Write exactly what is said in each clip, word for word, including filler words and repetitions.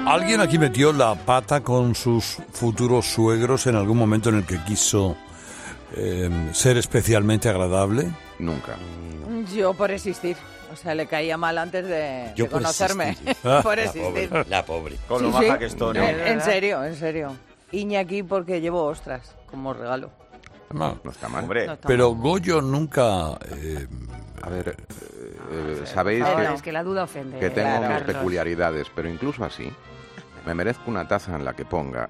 ¿Alguien aquí metió la pata con sus futuros suegros en algún momento en el que quiso eh, ser especialmente agradable? Nunca. Yo por existir. O sea, le caía mal antes de, Yo de por conocerme. existir. Por La existir. pobre, la pobre. Con Sí, lo baja sí. que estoy, ¿no? En, en serio, en serio. Iñaki porque llevo ostras como regalo. No, No está mal. Hombre, No está pero mal. Goyo nunca... eh, A ver, eh, eh, sabéis No, que, es que la duda ofende. que tengo claro. mis peculiaridades, pero incluso así, me merezco una taza en la que ponga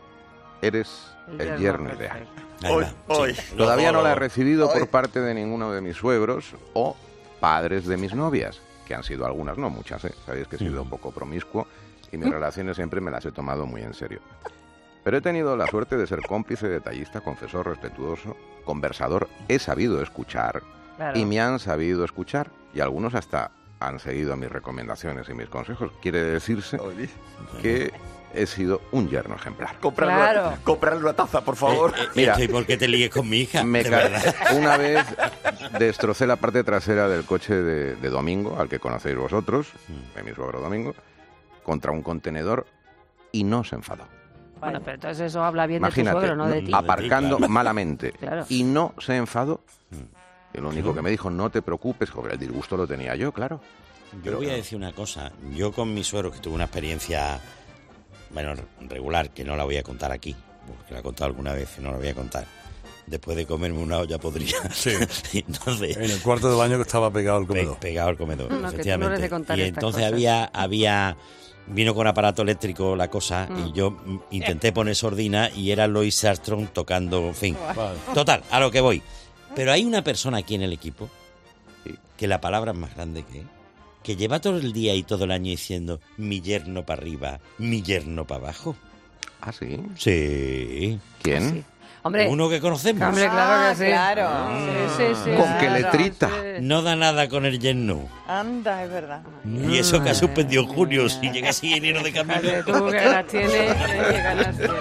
eres el yerno ideal. Ahí Hoy, va, hoy. sí. Todavía no la he Luego- recibido Hoy. por parte de ninguno de mis suegros o padres de mis novias, que han sido algunas, no muchas, ¿eh? Sabéis que he sido un poco promiscuo y mis relaciones siempre me las he tomado muy en serio. Pero he tenido la suerte de ser cómplice, detallista, confesor, respetuoso, conversador, he sabido escuchar Claro. y me han sabido escuchar y algunos hasta han seguido mis recomendaciones y mis consejos. Quiere decirse Oye, que he sido un yerno ejemplar. comprarle, Claro. una, comprarle una taza, por favor. Eh, eh, Mira. esto, ¿y por qué te líes con mi hija? Me de ca- verdad. Una vez destrocé la parte trasera del coche de, de Domingo, al que conocéis vosotros, de mi suegro Domingo, contra un contenedor y no se enfadó. Bueno, pero entonces eso habla bien de tu Imagínate, suegro, no de no- ti. aparcando Claro. malamente Claro. y no se enfadó. Y lo único que me dijo, no te preocupes, joder, el disgusto lo tenía yo, claro. Yo voy a decir una cosa. Yo con mi suegro, que tuve una experiencia, bueno, regular, que no la voy a contar aquí, porque la he contado alguna vez y no la voy a contar. Después de comerme una olla podrida. Sí. Entonces, en el cuarto de baño que estaba pegado al pe- comedor. pegado al comedor, No, que tú no efectivamente. eres de contar Y estas entonces cosas. había, había, vino con aparato eléctrico la cosa Mm. y yo mm, intenté poner sordina y era Louis Armstrong tocando, en fin. Vale. Total, a lo que voy. Pero hay una persona aquí en el equipo Sí. que la palabra es más grande que él, que lleva todo el día y todo el año diciendo mi yerno para arriba, mi yerno para abajo. ¿Ah, sí? Sí. ¿Quién? Sí. Hombre, Uno que conocemos. hombre, claro que sí. Claro. Sí, sí, sí. ¿Con sí, qué claro, letrita? sí. No da nada con el yerno. Anda, es verdad. Y eso que ha suspendido en junio, si llega así enero de camino. Fíjate tú qué ganas tienes, eh, qué ganas tienes.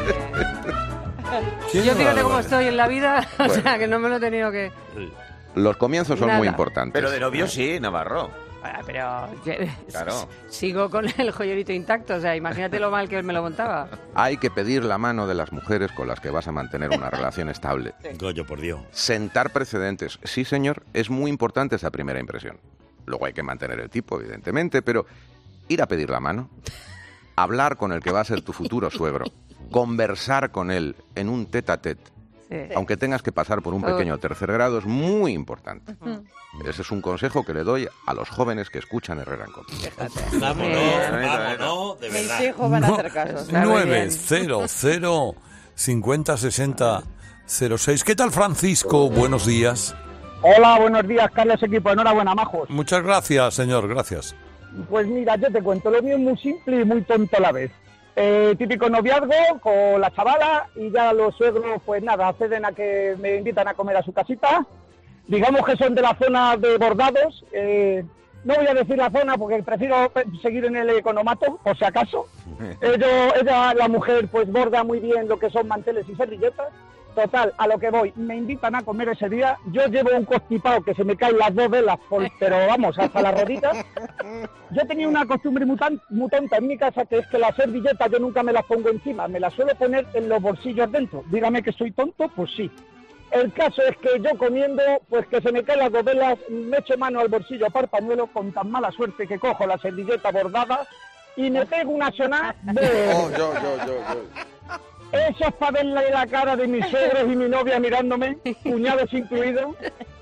Qué Yo fíjate barbaridad. cómo estoy en la vida, o sea, que no me lo he tenido que... Los comienzos son Nada. muy importantes. Pero de novio sí, Navarro. Ah, pero que- Claro. sigo con el joyerito intacto, o sea, imagínate lo mal que él me lo montaba. Hay que pedir la mano de las mujeres con las que vas a mantener una relación estable. Goyo, por Dios. Sentar precedentes. Sí, señor, es muy importante esa primera impresión. Luego hay que mantener el tipo, evidentemente, pero ir a pedir la mano, hablar con el que va a ser tu futuro suegro, conversar con él en un tete-a-tete, Sí. aunque tengas que pasar por un Oh. pequeño tercer grado, es muy importante. Ese es un consejo que le doy a los jóvenes que escuchan Herrera en Cope. Vámonos, vámonos, de Mis verdad. hijos van a hacer caso. está muy nueve bien. cero cero cincuenta sesenta cero seis. ¿Qué tal, Francisco? Buenos días. Hola, buenos días, Carlos Equipo. Enhorabuena, majos. Muchas gracias, señor. Gracias. Pues mira, yo te cuento, lo mío es muy simple y muy tonto a la vez. Eh, típico noviazgo con la chavala y ya los suegros, pues nada, acceden a que me invitan a comer a su casita. Digamos que son de la zona de bordados. Eh, no voy a decir la zona porque prefiero pe- seguir en el economato, por si acaso. Ellos, ella, la mujer, pues borda muy bien lo que son manteles y servilletas. Total, a lo que voy, me invitan a comer ese día, yo llevo un constipado que se me caen las dos velas, por- pero vamos, hasta las rodillas. Yo tenía una costumbre muy, tan- muy tonta en mi casa, que es que las servilletas yo nunca me las pongo encima, me las suelo poner en los bolsillos dentro. Dígame que soy tonto, pues sí. El caso es que yo comiendo, pues que se me caen las dos velas, me echo mano al bolsillo para el pañuelo con tan mala suerte que cojo la servilleta bordada y me pego una sonada de... Oh, yo, yo, yo, yo. Eso es para verle la cara de mis suegros y mi novia mirándome, cuñados incluidos.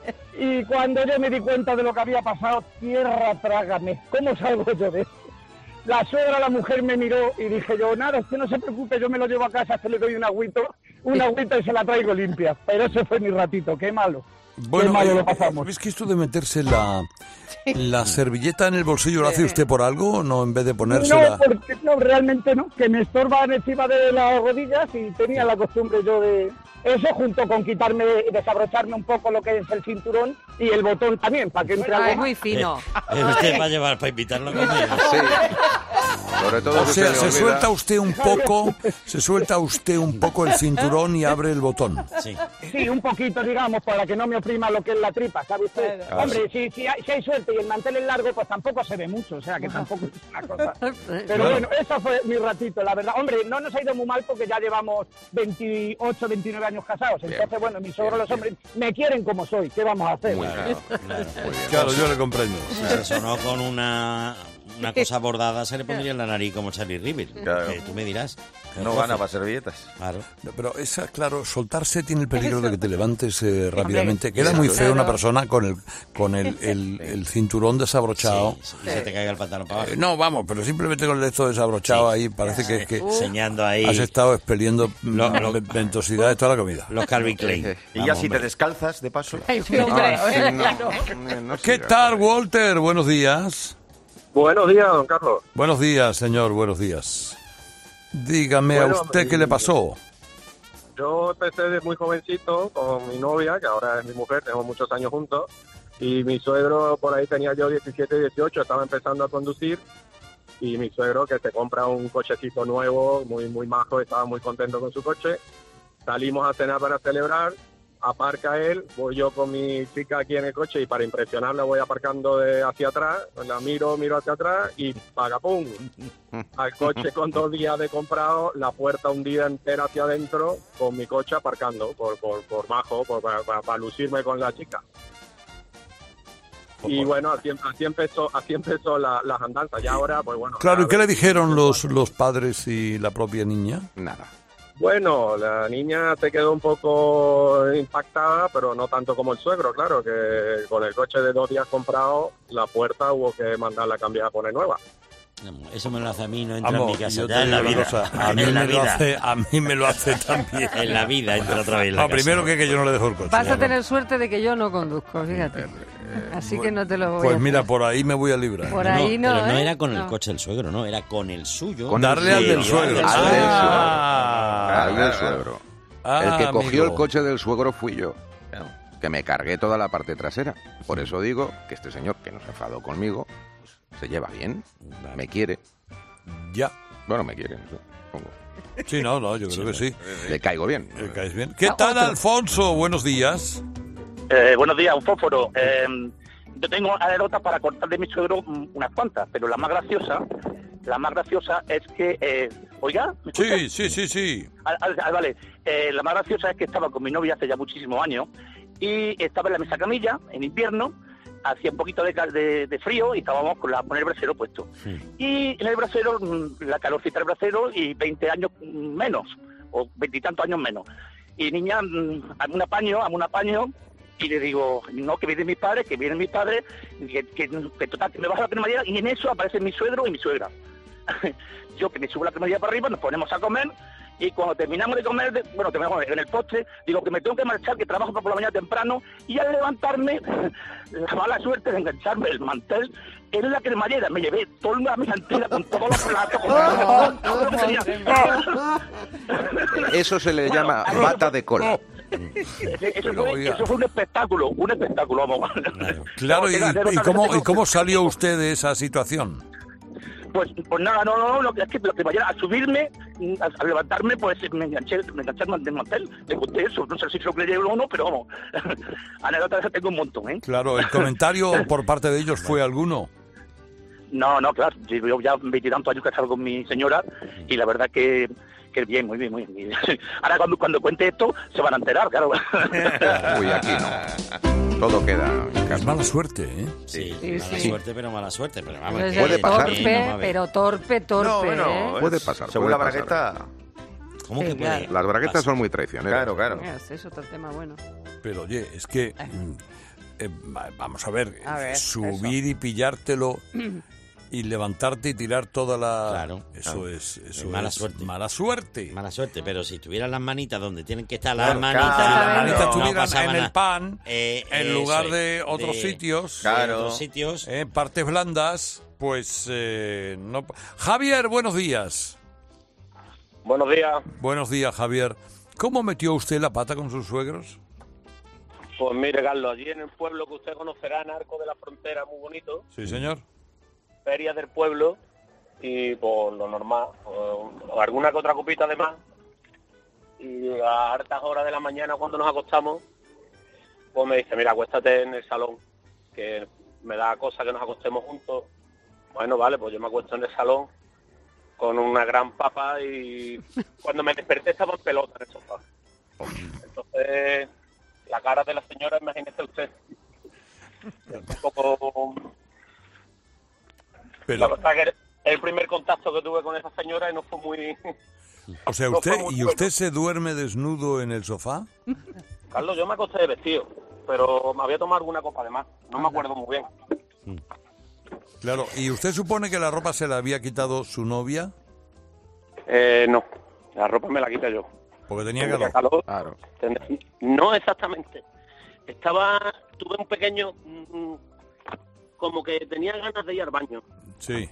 Y cuando yo me di cuenta de lo que había pasado, tierra trágame. ¿Cómo salgo yo de esto? La suegra, la mujer me miró y dije yo, nada, es que no se preocupe, yo me lo llevo a casa, que le doy un agüito, una agüita y se la traigo limpia. Pero ese fue mi ratito, qué malo. qué malo eh, lo pasamos. ¿ves que esto de meterse la, la servilleta en el bolsillo lo hace usted por algo o no en vez de ponérsela? No, porque no, realmente no, que me estorban encima de las rodillas y tenía la costumbre yo de eso, junto con quitarme, desabrocharme un poco lo que es el cinturón y el botón también, para que entre Ah, algo es muy más. fino. Eh, Usted va a llevar para invitarlo a comer. Sí. Sobre todo O si sea, se se le olvida- suelta usted un poco, se suelta usted un poco el cinturón y abre el botón. Sí. Sí, un poquito, digamos, para que no me oprima lo que es la tripa, ¿sabe usted? Claro. Hombre, si, si, hay, si hay suerte y el mantel es largo, pues tampoco se ve mucho, o sea que tampoco es una cosa. Pero Claro. bueno, eso fue mi ratito, la verdad. Hombre, no nos ha ido muy mal porque ya llevamos veintiocho, veintinueve años casados. Bien, Entonces, bueno, mis suegros, bien, los hombres, me quieren como soy. ¿Qué vamos a hacer? Muy bien, Claro. muy bien. Claro, yo le comprendo. Si se sonó con una, una cosa bordada, se le pondría en la nariz como Charlie River. Claro. Que tú me dirás. No gana para servilletas. Claro. No, pero esa, claro, soltarse tiene el peligro de que te levantes eh, rápidamente. Queda sí, muy feo una claro. persona con el con el, el, el cinturón desabrochado. Sí, y se te caiga el pantalón para abajo. Eh, no, vamos, pero simplemente con el esto desabrochado ahí parece que, que Enseñando ahí has estado expeliendo Lo- lo- mm, ventosidades toda la comida. los Calvin Klein. Y ya Vamos, si te hombre. descalzas, de paso. Ay, No, hombre, Ah, sí, no, claro. eh, no ¿Qué sigas tal, por ahí. Walter? Buenos días. Buenos días, don Carlos. Buenos días, señor, buenos días. Dígame Bueno, a usted qué le pasó. Yo empecé de muy jovencito con mi novia, que ahora es mi mujer, tenemos muchos años juntos, y mi suegro, por ahí tenía yo diecisiete, dieciocho, estaba empezando a conducir, y mi suegro que se compra un cochecito nuevo, muy muy majo, estaba muy contento con su coche. Salimos a cenar para celebrar, aparca él, voy yo con mi chica aquí en el coche y para impresionarla voy aparcando de hacia atrás, la miro, miro hacia atrás y pagapum, al coche con dos días de comprado, la puerta hundida entera hacia adentro con mi coche aparcando por por, por majo, por, para, para- para lucirme con la chica. Y bueno, así, así empezó, así empezó la- las andanzas. Ya ahora, pues bueno. Claro, ¿y qué le cada vez- dijeron los, los padres y la propia niña? Nada. Bueno, la niña se quedó un poco impactada, pero no tanto como el suegro, claro, que con el coche de dos días comprado, la puerta hubo que mandarla a cambiar a poner nueva. Eso me lo hace a mí, no entra Vamos, en mi casa. yo te Ya en la digo una vida. cosa, a mí en la me lo vida. hace, a mí me lo hace también. En la vida entra otra vez en la No, casa. primero que, que yo no le dejo el coche. Vas a Bueno, tener suerte de que yo no conduzco, fíjate. Así que no te lo voy a Pues hacer. mira, por ahí me voy a librar. Por No, ahí no, pero no ¿eh? era con el No. coche del suegro, no, era con el suyo. Con Darle al del Sí, suegro. al del Ah, Al del suegro. ah, El que cogió amigo. el coche del suegro fui yo. Que me cargué toda la parte trasera. Por eso digo que este señor, que no se enfadó conmigo, pues, se lleva bien, me quiere. Ya. Bueno, me quiere, no sé, supongo. Sí, no, no, yo creo que sí. Le caigo bien. Le caes bien. ¿Qué tal, Alfonso? Buenos días. Eh, buenos días, un fósforo. Eh, yo tengo anécdotas para contar de mi suegro mm, unas cuantas, pero la más graciosa, la más graciosa es que, eh, oiga, ¿me escucha? Sí, sí, sí, sí. Ah, ah, ah, vale, eh, la más graciosa es que estaba con mi novia hace ya muchísimos años y estaba en la mesa camilla en invierno, hacía un poquito de, cal- de, de frío y estábamos con, la, con el brasero puesto. Y en el brasero, mm, la calorcita del brasero y veinte años mm, menos, o veintitantos años menos. Y niña, mm, hazme un apaño, hazme un apaño. Y le digo, no, que vienen mis padres, que vienen mis padres, que, que, que total, que me bajo la cremallera, y en eso aparecen mi suegro y mi suegra. Yo que me subo la cremallera para arriba, nos ponemos a comer, y cuando terminamos de comer, de- bueno, terminamos en el postre, digo que me tengo que marchar, que trabajo por la mañana temprano, y al levantarme, la mala suerte de engancharme el mantel en la cremallera, me llevé toda la mesa entera con todos los platos, con todo lo que tenía. Eso se le llama bata de cola. Eso fue, eso fue un espectáculo, un espectáculo, vamos. Claro, ¿y, Tengo que- y cómo, ¿y cómo salió usted de esa situación? Pues, pues nada, no, no, no, lo que es que lo que vaya a subirme, a, a levantarme, pues me enganché, me enganché al del mantel, le conté eso, no sé si se lo creyeron o no, pero vamos, anécdotas tengo un montón, ¿eh? Claro, ¿el comentario por parte de ellos fue alguno? No, no, claro, yo ya veintitantos años casado con mi señora y la verdad que, que bien, muy bien, muy bien. Ahora cuando, cuando cuente esto se van a enterar, claro. Uy, aquí no. Todo queda en Es casa. mala suerte, ¿eh? Sí, Sí, mala sí. suerte, pero mala suerte. Pero vamos, Pues que- Puede es pasar. torpe, Sí, vamos a ver. pero torpe, torpe, No, bueno, ¿eh? Puede pasar, Según puede la pasar. bragueta. ¿Cómo Sí, que puede? claro. Las braguetas son muy traicioneras. Claro, claro. Mira, ese es otro tema bueno. Pero oye, es que... mm, eh, va- vamos a ver, A ver, subir y pillártelo y levantarte y tirar toda la... Claro, Eso claro. es... Eso Mala es suerte. Mala suerte. Mala suerte, pero si tuvieran las manitas donde tienen que estar las Claro, manitas, claro. Si las Ah, manitas no, estuvieran pasaba en nada. el pan, Eh, en eso lugar es, de otros de- sitios, de Claro. otros sitios. eh, partes blandas, pues eh, no... Javier, buenos días. Buenos días. Buenos días, Javier. ¿Cómo metió usted la pata con sus suegros? Pues mire, Carlos, allí en el pueblo que usted conocerá, en Arco de la Frontera, muy bonito, Sí, señor. Feria del Pueblo, y por lo normal, o, o alguna que otra copita de más, y a hartas horas de la mañana cuando nos acostamos, pues me dice, mira, acuéstate en el salón, que me da cosa que nos acostemos juntos. Bueno, vale, pues yo me acuesto en el salón con una gran papa y cuando me desperté estaba en pelota en el sofá. Entonces, la cara de la señora, imagínese usted. Un poco... Pero... La verdad que el primer contacto que tuve con esa señora y no fue muy... O sea, usted ¿y usted se duerme desnudo en el sofá? Carlos, yo me acosté de vestido, pero me había tomado alguna copa de más. No me acuerdo muy bien. Claro, ¿y usted supone que la ropa se la había quitado su novia? Eh, no, la ropa me la quita yo. Porque tenía Tendría calor. calor. Claro. No exactamente. Estaba, tuve un pequeño, mmm, como que tenía ganas de ir al baño. Sí.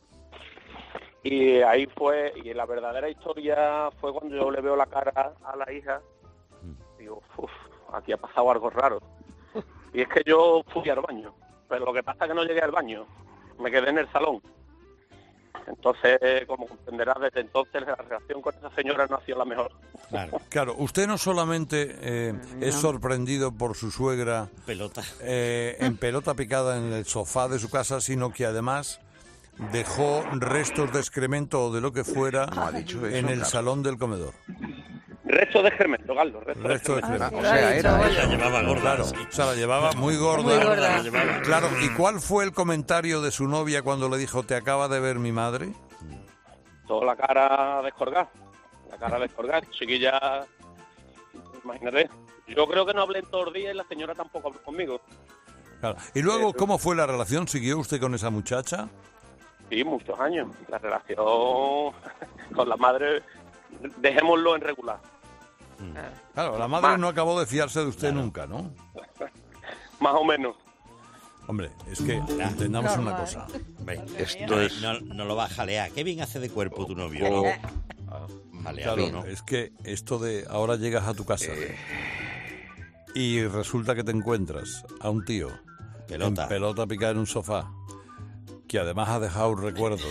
Y ahí fue, y la verdadera historia fue cuando yo le veo la cara a la hija. Digo, uff, aquí ha pasado algo raro. Y es que yo fui al baño, pero lo que pasa es que no llegué al baño. Me quedé en el salón. Entonces, como comprenderás, desde entonces la relación con esa señora no ha sido la mejor. Claro, claro, usted no solamente eh, no. es sorprendido por su suegra pelota. Eh, en pelota picada en el sofá de su casa, sino que además dejó restos de excremento o de lo que fuera no ha dicho eso, en el claro. salón del comedor. Resto de excremento, Carlos. Resto, resto de excremento. excremento. Ah, o sea, era ella. La llevaba gorda. Claro, Sí. o sea, la llevaba muy gorda. Muy gorda. La llevaba. Claro, ¿y cuál fue el comentario de su novia cuando le dijo, te acaba de ver mi madre? Toda la cara descolgada. La cara descolgada. Chiquilla, imagínate. Yo creo que no hablé en todos los días y la señora tampoco habló conmigo. Claro. ¿Y luego cómo fue la relación? ¿Siguió usted con esa muchacha? Sí, muchos años. La relación con la madre, dejémoslo en regular. Claro, la madre no acabó de fiarse de usted claro. nunca, ¿no? Más o menos. Hombre, es que entendamos una cosa. Hombre, esto no, es... no, no lo va a jalear. Qué bien hace de cuerpo tu novio. Oh. Jaleado, Claro, ¿no? es que esto de ahora llegas a tu casa Eh. y resulta que te encuentras a un tío pelota. en pelota picada en un sofá, que además ha dejado recuerdos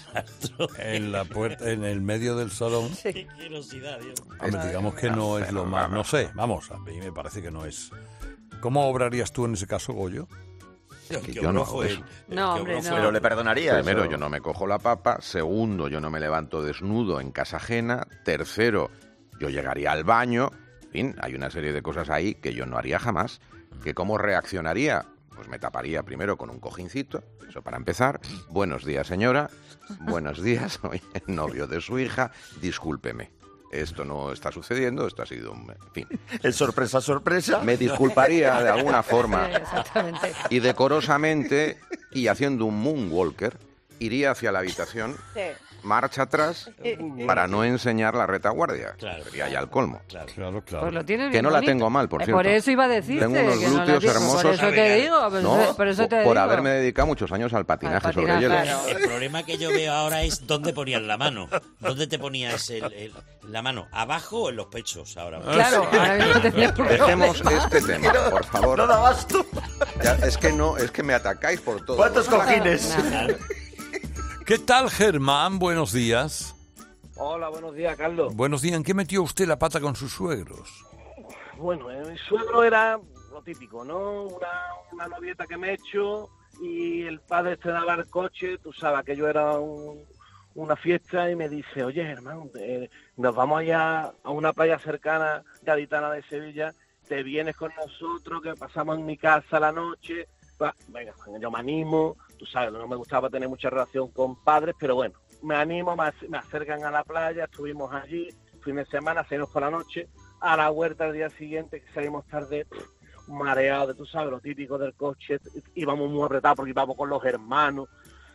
en la puerta, en el medio del salón. Sí. Qué curiosidad, Dios. Hombre, digamos que no es lo más, no sé, vamos, a mí me parece que no es. ¿Cómo obrarías tú en ese caso, Goyo? Que yo no hago eso. No, hombre, no. Pero le perdonaría. Primero, eso. yo no me cojo la papa. Segundo, yo no me levanto desnudo en casa ajena. Tercero, yo llegaría al baño. En fin, hay una serie de cosas ahí que yo no haría jamás. ¿Que cómo reaccionaría? Pues me taparía primero con un cojincito, eso para empezar. Buenos días, señora. Buenos días, soy el novio de su hija. Discúlpeme. Esto no está sucediendo, esto ha sido un... En fin. Es sorpresa, sorpresa. Me disculparía de alguna forma. Sí, exactamente. Y decorosamente, y haciendo un moonwalker, iría hacia la habitación, Sí. marcha atrás, para no enseñar la retaguardia. Claro. Sería ya el colmo. Claro. Claro, claro. Pues lo tienes Que bien no la bonito. tengo mal, por Eh, cierto. Por eso iba a decirte. Tengo unos que no la glúteos tienes. hermosos. Por eso te digo. Por, No, eso, por eso te por digo. haberme dedicado muchos años al patinaje, Al sobre patinaje, hielo. claro. El problema que yo veo ahora es dónde ponías la mano. ¿Dónde te ponías el, el- la mano? ¿Abajo o en los pechos ahora? Claro, ahora mismo tendrías un Dejemos problema. este tema, por favor. No da abasto. Ya, es que no, es que me atacáis por todo. ¿Cuántos cojines? No. ¿Qué tal, Germán? Buenos días. Hola, buenos días, Carlos. Buenos días. ¿En qué metió usted la pata con sus suegros? Bueno, eh, mi suegro era lo típico, ¿no? Una, una novieta que me he hecho y el padre estrenaba el coche, tú sabes que yo era un, una fiesta y me dice, oye, hermano, eh, nos vamos allá a una playa cercana, gaditana de Sevilla, te vienes con nosotros, que pasamos en mi casa la noche. Va, venga, yo me animo, tú sabes, no me gustaba tener mucha relación con padres, pero bueno, me animo, me, ac- me acercan a la playa, estuvimos allí, fin de semana, salimos por la noche, a la huerta el día siguiente, que salimos tarde, mareados, tú sabes, lo típico del coche, íbamos muy apretados porque íbamos con los hermanos,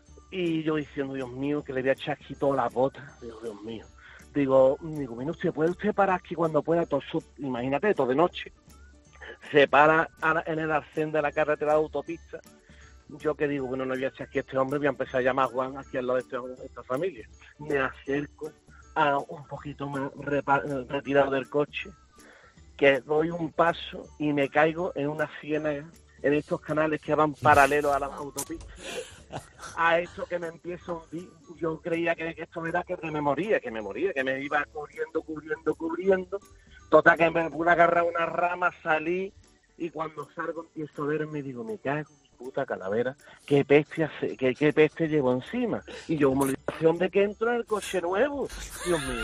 y yo diciendo, Dios mío, que le voy a echar aquí toda la bota, digo, Dios mío, digo, digo, mira, usted puede usted parar aquí cuando pueda, todo eso, imagínate, todo de noche, se para a la- en el arcén de la carretera de autopista. Yo que digo, bueno, no voy a echar aquí a este hombre, voy a empezar a llamar a Juan aquí al lado de, este- de esta familia. Me acerco a un poquito más repa- retirado del coche, que doy un paso y me caigo en una ciénaga, en estos canales que van paralelos a la autopista. A esto que me empiezo a hundir, yo creía que, que esto era que me moría, que me moría, que me iba cubriendo, cubriendo, cubriendo. Total, que me pude agarrar una rama, salí, y cuando salgo empiezo a verme y digo, me cago en mi puta calavera, qué peste, hace, qué, qué peste llevo encima. Y yo, como la de que entro en el coche nuevo, Dios mío.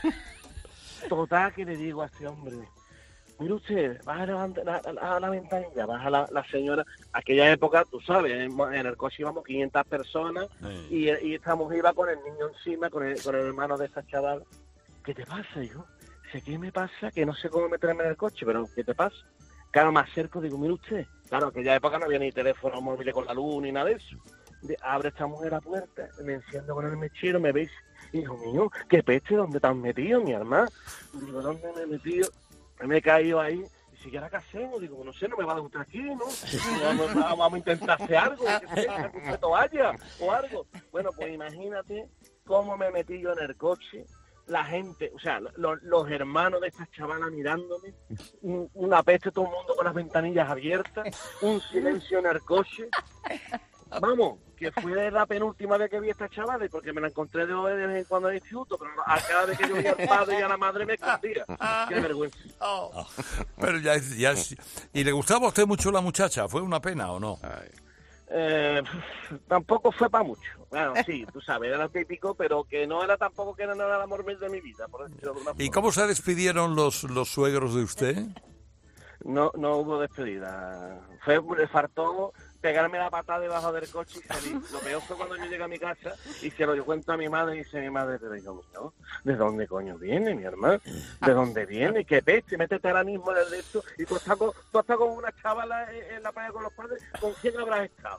Total, que le digo a este hombre, mire usted, baja la, la, la, la ventanilla, baja la, la señora. Aquella época, tú sabes, en, en el coche íbamos quinientas personas y, y esta mujer iba con el niño encima, con el, con el hermano de esa chaval. ¿Qué te pasa, hijo? Sé qué me pasa, que no sé cómo meterme en el coche, pero ¿qué te pasa? Claro, me acerco, digo, mire usted. Claro, aquella época no había ni teléfono móvil con la luz ni nada de eso. De, abre esta mujer la puerta, me enciendo con el mechero, me veis. Hijo mío, qué peste, ¿dónde te has metido, mi hermano? Digo, ¿dónde me he metido? Me he caído ahí. Y si ya la casemos, digo, no sé, no me va a gustar aquí, ¿no? Vamos, vamos a intentar hacer algo, que sea, que toalla o algo. Bueno, pues imagínate cómo me metí yo en el coche. La gente, o sea, los, los hermanos de esta chavala mirándome, un, una peste, todo el mundo con las ventanillas abiertas, un silencio en el coche. Vamos, que fue la penúltima vez que vi a esta chavala, porque me la encontré de vez en cuando en el instituto, pero a cada vez que yo veía al padre y a la madre me escondía. Qué vergüenza. Oh. Pero ya, ya es... ¿Y le gustaba a usted mucho la muchacha? ¿Fue una pena o no? Ay. Eh, tampoco fue para mucho. Bueno, sí, tú sabes, era lo típico, pero que no era tampoco que era nada el amor de mi vida. Por decirlo de una forma. ¿Y cómo se despidieron los, los suegros de usted? No, no hubo despedida. Fue, le faltó pegarme la patada debajo del coche y salir. Lo peor fue cuando yo llegué a mi casa y se lo cuento a mi madre y dice mi madre, pero digo, no, ¿de dónde coño viene, mi hermano? ¿De dónde viene? ¿Qué peste? Métete ahora mismo en el de esto y tú estás con, tú estás con una chavala en, en la playa con los padres, ¿con quién habrás estado?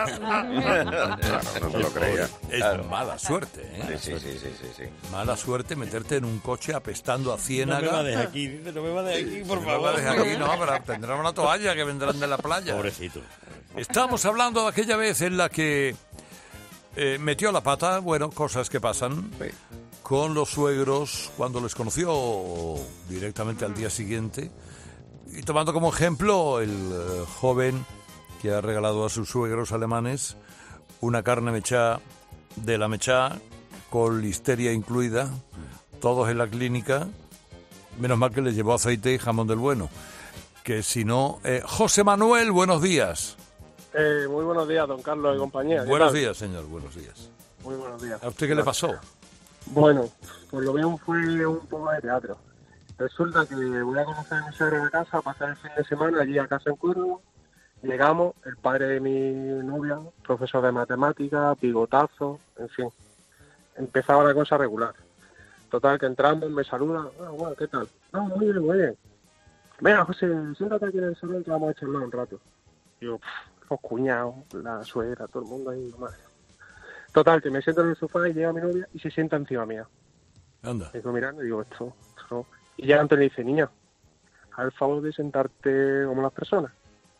Claro, no se lo creía. Es Claro. mala suerte, ¿eh? Sí, sí, sí, sí, sí, sí. Mala suerte meterte en un coche apestando a ciénaga. No me va a dejar aquí, dice, no me va a dejar aquí, por No favor. me va a dejar aquí, no, pero tendrán una toalla que vendrán de la playa. Pobrecito. Estamos hablando de aquella vez en la que eh, metió la pata, bueno, cosas que pasan, Sí. con los suegros cuando les conoció o directamente al día siguiente. Y tomando como ejemplo el eh, joven que ha regalado a sus suegros alemanes una carne mechá de la mechá con listeria incluida, todos en la clínica, menos mal que les llevó aceite y jamón del bueno, que si no... Eh, José Manuel, buenos días. Eh, muy buenos días, don Carlos y compañía. ¿Qué Buenos tal? días, señor, buenos días. Muy buenos días. ¿A usted qué le pasó? Bueno, por lo menos fue un poco de teatro. Resulta que voy a conocer a mi suegro en la casa, a pasar el fin de semana allí a casa en Córdoba. Llegamos, el padre de mi novia, profesor de matemáticas, bigotazo, en fin. Empezaba la cosa regular. Total, que entramos, me saluda. Ah, bueno, ¿qué tal? No, muy bien, muy bien. Venga, José, siéntate aquí en el salón que vamos a charlar un rato. Yo, pff, los cuñados, la suegra, todo el mundo ahí, madre. Total, que me siento en el sofá y llega mi novia y se sienta encima mía. Anda. Me quedo mirando y digo, esto, esto. Y llega Antonio y dice, niña, haz el favor de sentarte como las personas.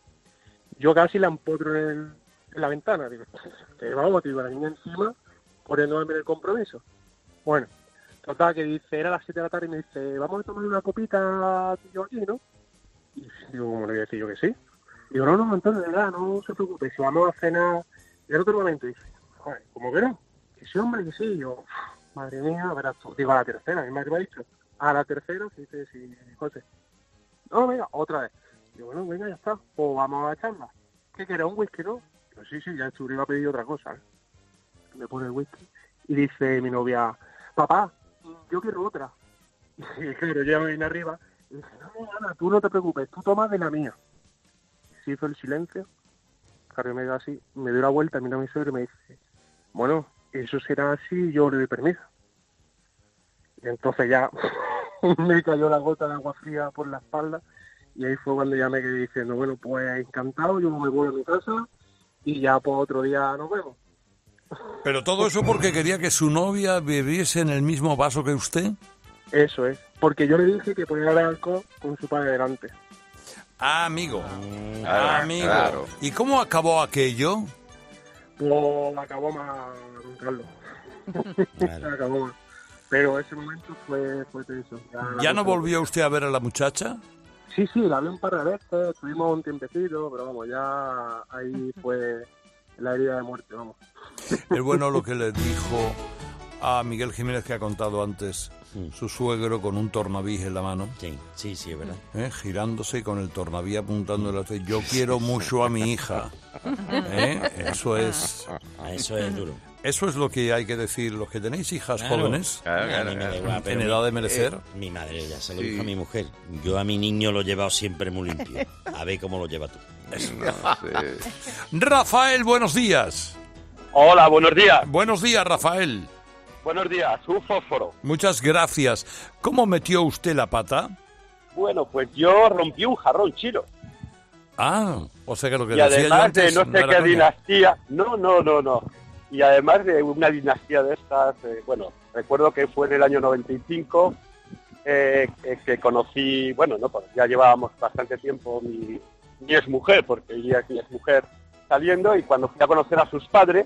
Yo casi la empotro en, el, en la ventana. Digo, que vamos, digo, la niña encima, poniéndome en el compromiso. Bueno, total, que dice, era las siete de la tarde y me dice, vamos a tomar una copita tú y yo aquí, ¿no? Y digo, ¿cómo le voy a decir yo que sí? Digo, no, no, Antonio, de verdad, no se preocupe, si vamos a cenar. Y en otro momento dice, joder, ¿cómo que no? Que sí, hombre, que sí. Y yo, madre mía, verás tú. Digo, a la tercera, mi madre me ha dicho. A la tercera, sí, sí, sí, José. No, venga, otra vez. Digo, bueno, venga, ya está. Pues vamos a echarla. ¿Qué querés, un whisky, no? Digo, sí, sí, ya estuve, iba a pedir otra cosa. ¿eh? Me pone el whisky. Y dice mi novia, papá, yo quiero otra. Y claro, yo ya me vine arriba. Y dije, no, Ana, tú no te preocupes, tú tomas de la mía. Se hizo el silencio. Claro, me dio así, me dio la vuelta, mira a mi suegro y me dice, bueno, eso será así, yo le doy permiso. Y entonces ya me cayó la gota de agua fría por la espalda y ahí fue cuando ya me quedé diciendo, bueno, pues encantado, yo me voy a mi casa y ya pues otro día nos vemos. ¿Pero todo eso porque quería que su novia bebiese en el mismo vaso que usted? Eso es, porque yo le dije que podía dar alcohol con su padre delante. Ah, amigo. Claro, Ah, amigo. claro. ¿Y cómo acabó aquello? Pues acabó más, don Carlos. Claro. Acabó más. Pero ese momento fue, fue tenso. ¿Ya no volvió usted a ver a la muchacha? Sí, sí, la vi un par de veces, estuvimos un tiempecito, pero vamos, ya ahí fue la herida de muerte, vamos. Es bueno lo que le dijo a Miguel Jiménez, que ha contado antes, mm. su suegro con un tornavís en la mano. Sí, sí, sí, es verdad. ¿Eh? Girándose y con el tornaví apuntándole a yo quiero mucho a mi hija. ¿Eh? Eso es... Eso es duro. Eso es lo que hay que decir los que tenéis hijas claro, jóvenes, claro, claro, claro, igual, en edad de merecer. Eh, mi madre ya se lo sí. dijo a mi mujer. Yo a mi niño lo he llevado siempre muy limpio. A ver cómo lo lleva tú. No sé. Rafael, buenos días. Hola, buenos días. Buenos días, Rafael. Buenos días, un fósforo. Muchas gracias. ¿Cómo metió usted la pata? Bueno, pues yo rompí un jarrón chino. Ah, o sea que lo que y decía además yo antes de no sé no qué era dinastía. No, no, no, no. Y además de una dinastía de estas, eh, bueno, recuerdo que fue en el año noventa y cinco eh, eh, que conocí, bueno, no, pues ya llevábamos bastante tiempo mi, mi exmujer, porque ella es mi exmujer saliendo, y cuando fui a conocer a sus padres,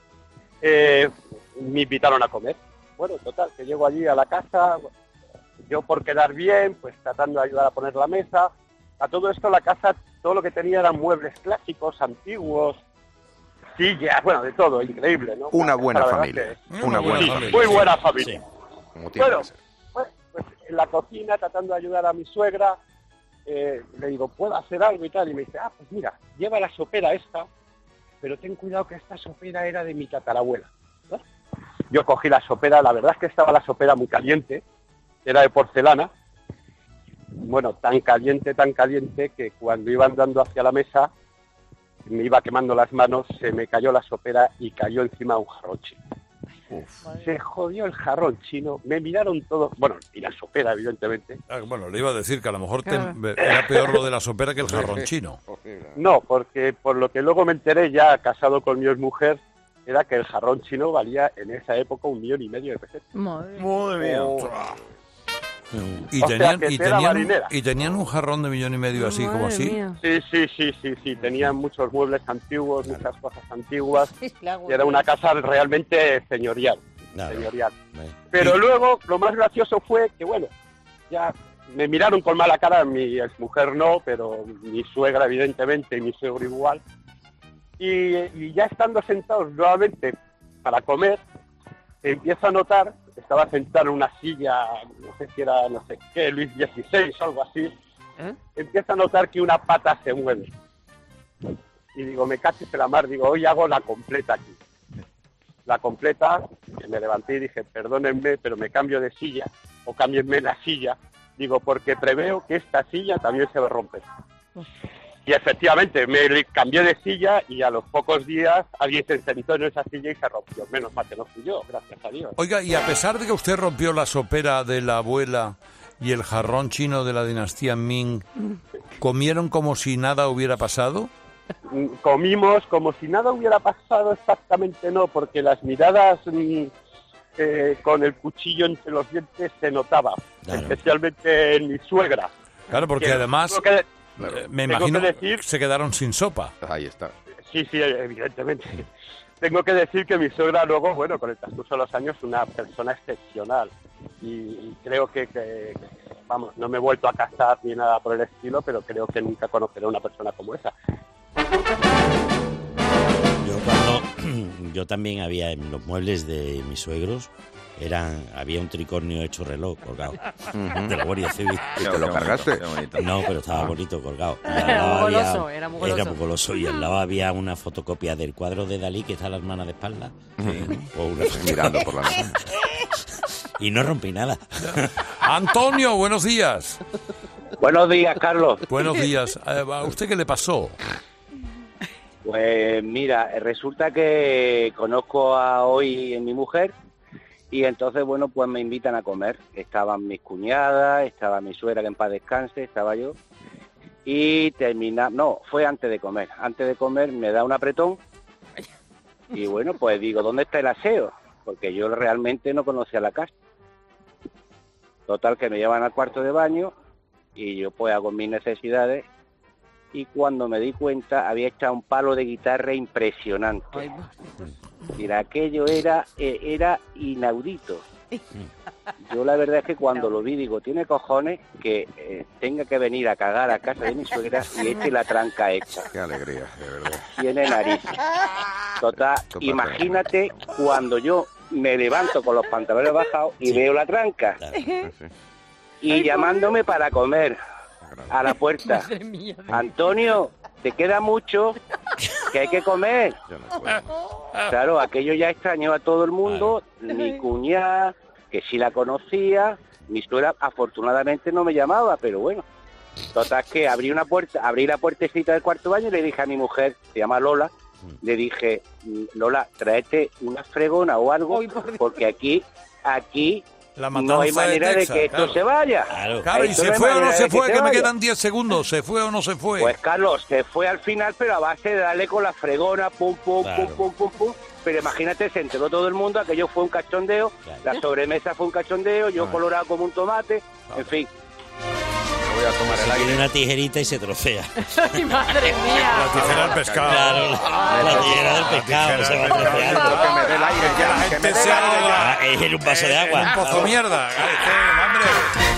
eh, me invitaron a comer. Bueno, total, que llego allí a la casa, yo por quedar bien, pues tratando de ayudar a poner la mesa. A todo esto la casa, todo lo que tenía eran muebles clásicos, antiguos, sillas, bueno, de todo, increíble, ¿no? Una buena La familia, que, una buena sí, familia. Muy buena familia. Sí. Como tiene Bueno, que ser. pues, pues en la cocina, tratando de ayudar a mi suegra, eh, le digo, ¿puedo hacer algo y tal? Y me dice, ah, pues mira, lleva la sopera esta, pero ten cuidado que esta sopera era de mi tatarabuela, ¿no? Yo cogí la sopera, la verdad es que estaba la sopera muy caliente, era de porcelana, bueno, tan caliente, tan caliente, que cuando iba andando hacia la mesa, me iba quemando las manos, se me cayó la sopera y cayó encima un jarrón chino. Uf. Se jodió el jarrón chino, me miraron todos, bueno, y la sopera, evidentemente. Ah, bueno, le iba a decir que a lo mejor te, era peor lo de la sopera que el jarrón chino. No, porque por lo que luego me enteré, ya casado con mi exmujer, era que el jarrón chino valía en esa época un millón y medio de pesetas. Madre mía. Oh. Y o tenían, sea, y, tela tenían, marinera. y tenían un jarrón de millón y medio así Madre como así. mía. Sí, sí, sí, sí, sí, tenían muchos muebles antiguos, Claro. muchas cosas antiguas, Claro. y era una casa realmente señorial, Claro. señorial. Vale. Pero Y- luego lo más gracioso fue que, bueno, ya me miraron con mala cara, mi exmujer no, pero mi suegra evidentemente y mi suegro igual. Y, y ya estando sentados nuevamente para comer, empiezo a notar, estaba sentado en una silla, no sé si era, no sé qué, Luis dieciséis o algo así, ¿Eh? empiezo a notar que una pata se mueve. Y digo, me cachis en la mar, digo, hoy hago la completa aquí. La completa, me levanté y dije, perdónenme, pero me cambio de silla, o cámbienme la silla. Digo, porque preveo que esta silla también se va a romper. Y efectivamente, me cambié de silla y a los pocos días alguien se sentó en esa silla y se rompió. Menos mal que no fui yo, gracias a Dios. Oiga, y a pesar de que usted rompió la sopera de la abuela y el jarrón chino de la dinastía Ming, ¿comieron como si nada hubiera pasado? Mm, Comimos como si nada hubiera pasado, exactamente no, porque las miradas mm, eh, con el cuchillo entre los dientes se notaba, Claro. especialmente en mi suegra. Claro, porque Que además, tengo que- eh, me tengo imagino que decir- se quedaron sin sopa. Ahí está. Sí, sí, evidentemente. Tengo que decir que mi suegra luego, bueno, con el transcurso de los años, una persona excepcional. Y, y creo que, que, vamos, no me he vuelto a casar ni nada por el estilo, pero creo que nunca conoceré a una persona como esa. Yo cuando yo también había en los muebles de mis suegros eran había un tricornio hecho reloj colgado de la Guardia Civil. ¿Y te lo cargaste? No, pero estaba bonito colgado. Y al Era lado muy había- goloso, era muy goloso. Era muy goloso. Y al lado había una fotocopia del cuadro de Dalí que está a las manos de espalda. O una- Mirando por la mesa. Y no rompí nada. Antonio, buenos días. Buenos días, Carlos. Buenos días. Eh, ¿A usted qué le pasó? Pues mira, resulta que conozco a hoy a mi mujer y entonces, bueno, pues me invitan a comer. Estaban mis cuñadas, estaba mi suegra que en paz descanse, estaba yo. Y termina, no, fue antes de comer. Antes de comer me da un apretón y bueno, pues digo, ¿dónde está el aseo? Porque yo realmente no conocía la casa. Total, que me llevan al cuarto de baño y yo pues hago mis necesidades. Y cuando me di cuenta había echado un palo de guitarra impresionante. Mira, aquello era eh, era inaudito. Yo la verdad es que cuando lo vi digo, tiene cojones que eh, tenga que venir a cagar a casa de mi suegra y eche la tranca hecha. Qué alegría, de verdad. Tiene narices. Total, pasa. imagínate cuando yo me levanto con los pantalones bajados y veo la tranca. Y llamándome para comer a la puerta. Madre mía. Antonio, ¿te queda mucho? Que hay que comer. Claro, aquello ya extrañó a todo el mundo. Mi cuñada, que sí la conocía. Mi suegra, afortunadamente, no me llamaba, pero bueno. Total, que abrí una puerta, abrí la puertecita del cuarto baño y le dije a mi mujer, se llama Lola, le dije, Lola, tráete una fregona o algo, porque aquí, aquí La no hay matanza de manera de, Texas, que esto claro. se vaya. Claro, ¿y Esto se no hay fue o no manera se de fue? se Que me vaya. quedan diez segundos. ¿Se fue o no se fue? Pues Carlos, se fue al final, pero a base de darle con la fregona, pum, pum, Claro. pum, pum, pum, pum. Pero imagínate, se enteró todo el mundo, aquello fue un cachondeo, la sobremesa fue un cachondeo, yo Ah. colorado como un tomate, en fin. Voy a tomar el aire. Tiene una tijerita y se trocea. Ay, madre mía. La tijera del pescado. Claro, la, la tijera del pescado se va troceando. Que me dé el aire ya, La que me gente dé se el aire ya. Ah, es en un vaso de En agua. un pozo mierda. Ay, qué hambre.